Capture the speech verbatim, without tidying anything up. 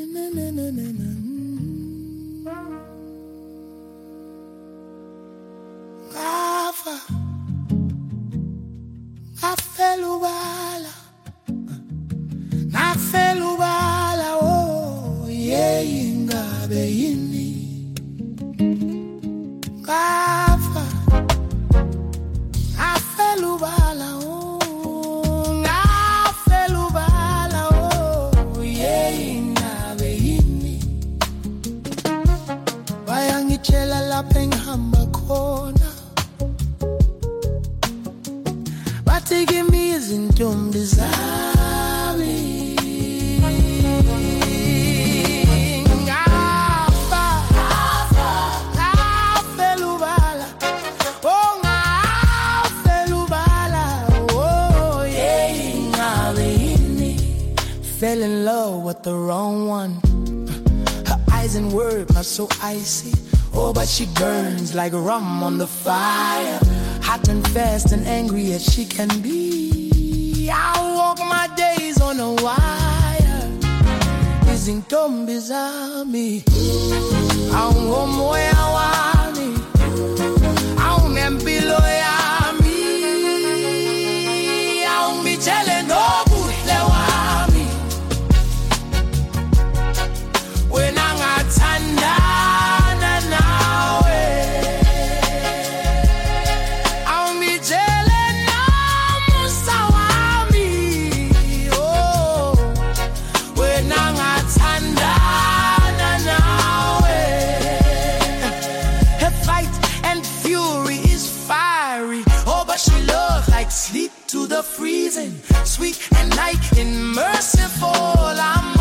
Gafa, gafelubala, gafelubala, oh, yeah, ingabe yini. Gafa, gafelubala, oh, gafelubala, oh, yeah, ingabe yini. Bayangitshela lapha engihamba khona. Bathi me izintombi zami. Ngafa, ngafelubala, oh ngafelubala, oh yeah, ingabe yini. Fell in love with the wrong one. Her eyes and words are so icy. Oh, but she burns like rum on the fire. Hot and fast and angry as she can be. I walk my days on a wire. Izintombi zami, awumoya wami, awunempilo yami, awungitshele nobuhle wami. Wena ngathandana nawe, awungitshele nomusa wami. Oh, wena ngathandana nawe. Her fight and fury is fiery. Oh, but she loves like sleep to the freezing, sweet and like in merciful. I'm